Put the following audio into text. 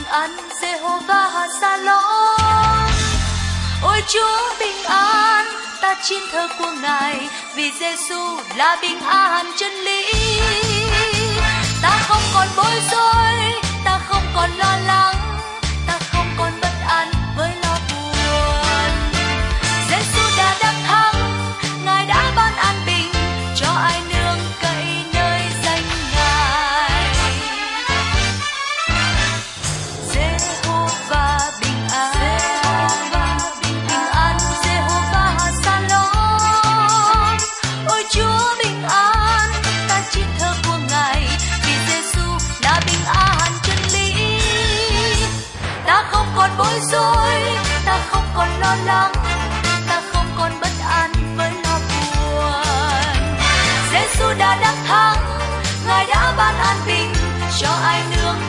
an, Giê-hô-va Sa-lom. Ôi Chúa bình an, ta xin thờ của Ngài, vì Giê-xu là bình an chân lý. Ta không còn bối rối, ta không còn lo lắng, ta không còn bất an với lo buồn. Giê-xu đã đắc thắng, Ngài đã ban an bình, cho ai nương cậy nơi danh Ngài. Giê-hô-va bình an, bình an, Giê-hô-va Sa-lom. Ôi Chúa bình an, ta xin thờ của Ngài, vì Giê-xu là bình an chân lý. Ta không còn bối rối, ta không còn lo lắng, ta không còn bất an với lo buồn. Giê-xu đã đắc thắng, Ngài đã ban an bình, cho ai nương